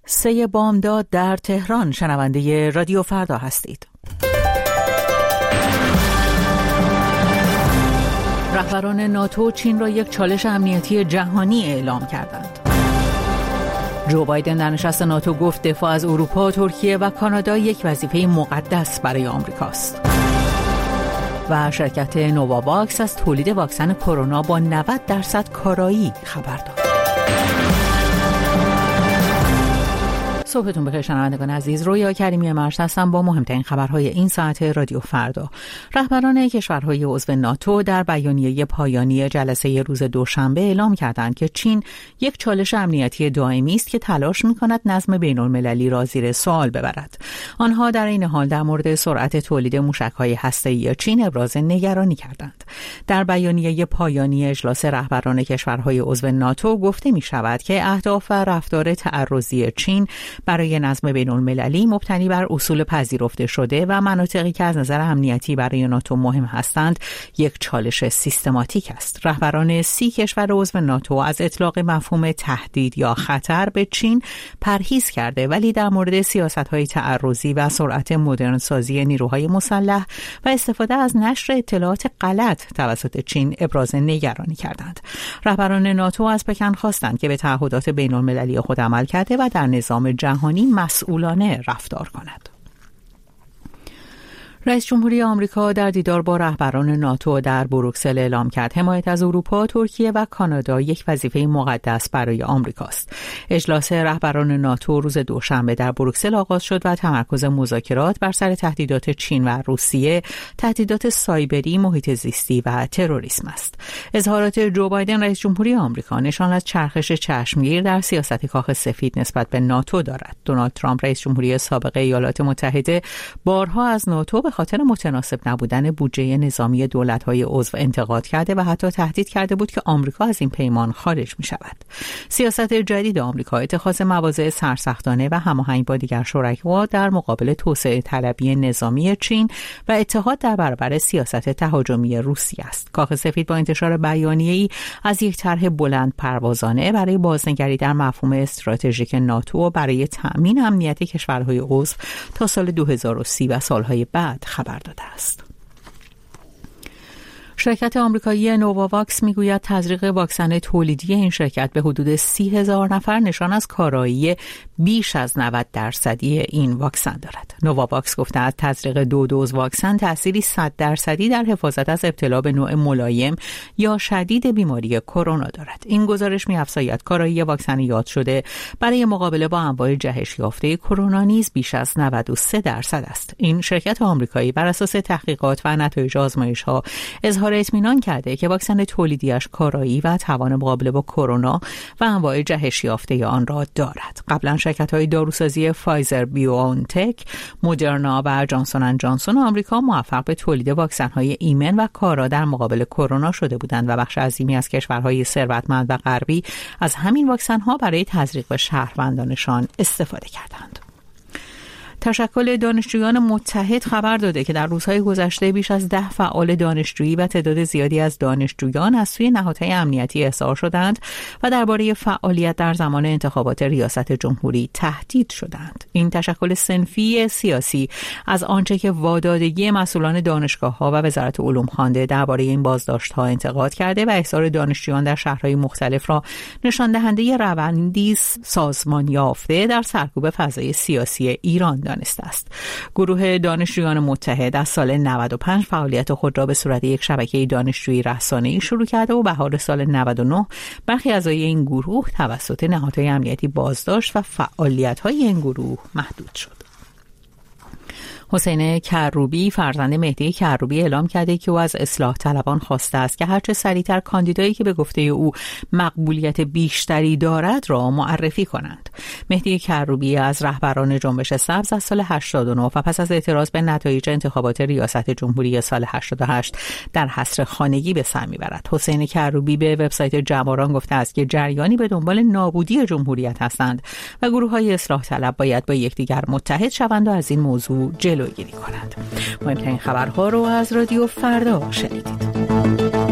3 بامداد در تهران. شنونده رادیو فردا هستید. رهبران ناتو چین را یک چالش امنیتی جهانی اعلام کردند. جو بایدن در نشست ناتو گفت دفاع از اروپا، ترکیه و کانادا یک وظیفه مقدس برای آمریکاست. و شرکت نوواواکس از تولید واکسن کرونا با 90% کارایی خبر داد. صبحتون بخیر شنوندگان عزیز. رویا کریمی مرش هستم با مهمترین خبرهای این ساعت رادیو فردا. رهبران کشورهای عضو ناتو در بیانیه پایانی جلسه روز دوشنبه اعلام کردند که چین یک چالش امنیتی دائمی است که تلاش می‌کند نظم بین‌المللی را زیر سوال ببرد. آنها در این حال در مورد سرعت تولید موشک‌های هسته‌ای چین ابراز نگرانی کردند. در بیانیه پایانی اجلاس رهبران کشورهای عضو ناتو گفته می‌شود که اهداف و رفتار تعرضی چین برای نظم بین‌المللی مبتنی بر اصول پذیرفته شده و مناطقی که از نظر امنیتی برای ناتو مهم هستند یک چالش سیستماتیک است. رهبران 30 کشور عضو ناتو از اطلاق مفهوم تهدید یا خطر به چین پرهیز کرده، ولی در مورد سیاست‌های تعرضی و سرعت مدرنسازی نیروهای مسلح و استفاده از نشر اطلاعات غلط توسط چین ابراز نگرانی کردند. رهبران ناتو از پکن خواستند که به تعهدات بین‌المللی خود عمل کرده و در نظام جهانی مسئولانه رفتار کند. رئیس جمهوری آمریکا در دیدار با رهبران ناتو در بروکسل اعلام کرد حمایت از اروپا، ترکیه و کانادا یک وظیفه مقدس برای آمریکاست. اجلاس رهبران ناتو روز دوشنبه در بروکسل آغاز شد و تمرکز مذاکرات بر سر تهدیدات چین و روسیه، تهدیدات سایبری، محیط زیستی و تروریسم است. اظهارات جو بایدن رئیس جمهوری آمریکا نشان از چرخش چشمگیر در سیاست کاخ سفید نسبت به ناتو دارد. دونالد ترامپ رئیس جمهوری سابق ایالات متحده بارها از ناتو به خاطر متناسب نبودن بودجه نظامی دولت‌های عضو انتقاد کرده و حتی تهدید کرده بود که آمریکا از این پیمان خارج می‌شود. سیاست جدید آمریکا اتخاذ مواضع سرسختانه و هماهنگ با دیگر شرکا در مقابل توسعه طلبی نظامی چین و اتحاد در برابر سیاست تهاجمی روسیه است. کاخ سفید با انتشار بیانیه‌ای از یک طرح بلند پروازانه برای بازنگری در مفهوم استراتژیک ناتو برای تأمین امنیت کشورهای عضو تا سال 2030 و سالهای بعد خبر داده است. شرکت آمریکایی نوواواکس میگوید تزریق واکسن تولیدی این شرکت به حدود 30,000 نفر نشان از کارایی بیش از 90% این واکسن دارد. نوواواکس گفته است تزریق 2 دوز واکسن تأثیری 100% در حفاظت از ابتلا به نوع ملایم یا شدید بیماری کرونا دارد. این گزارش می‌افزاید کارایی واکسن یاد شده برای مقابله با انواع جهش یافته کرونا نیز بیش از 93% است. این شرکت آمریکایی بر اساس تحقیقات و نتایج آزمایش‌ها اظهار اطمینان کرده که واکسن تولیدیش کارایی و توان مقابله با کرونا و انواع جهش یافته آن را دارد. قبلا شرکت‌های داروسازی فایزر بیوآنتک، مدرنا و جانسون اند جانسون آمریکا موفق به تولید واکسن‌های ایمن و کارا در مقابل کرونا شده بودند و بخش عظیمی از کشورهای ثروتمند و غربی از همین واکسن‌ها برای تزریق به شهروندانشان استفاده کردند. تشکل دانشجویان متحد خبر داده که در روزهای گذشته بیش از 10 فعال دانشجویی و تعداد زیادی از دانشجویان از سوی نهادهای امنیتی احضار شدند و درباره فعالیت در زمان انتخابات ریاست جمهوری تهدید شدند. این تشکل صنفی سیاسی از آنچه که وادادگی مسئولان دانشگاه‌ها و وزارت علوم خوانده درباره این بازداشت‌ها انتقاد کرده و احضار دانشجویان در شهرهای مختلف را نشان دهنده روندی سازمان یافته در سرکوب فضای سیاسی ایران دانسته است. گروه دانشجویان متحد از سال 95 فعالیت خود را به صورت یک شبکه دانشجویی رسانه‌ای شروع کرده و بهار سال 99 برخی اعضای این گروه توسط نهادهای امنیتی بازداشت و فعالیت‌های این گروه محدود شد. حسین کروبی فرزند مهدی کروبی اعلام کرده که او از اصلاح طلبان خواسته است که هرچه سریعتر کاندیدایی که به گفته او مقبولیت بیشتری دارد را معرفی کنند. مهدی کروبی از رهبران جنبش سبز از سال 89 و پس از اعتراض به نتایج انتخابات ریاست جمهوری سال 88 در حصر خانگی به سر میبرد. حسین کروبی به وبسایت جواران گفته است که جریانی به دنبال نابودی جمهوریت هستند و گروه‌های اصلاح طلب باید با یکدیگر متحد شوند و از این موضوع جلوگیری کنند. مهمترین خبرها رو از رادیو فردا شنیدید.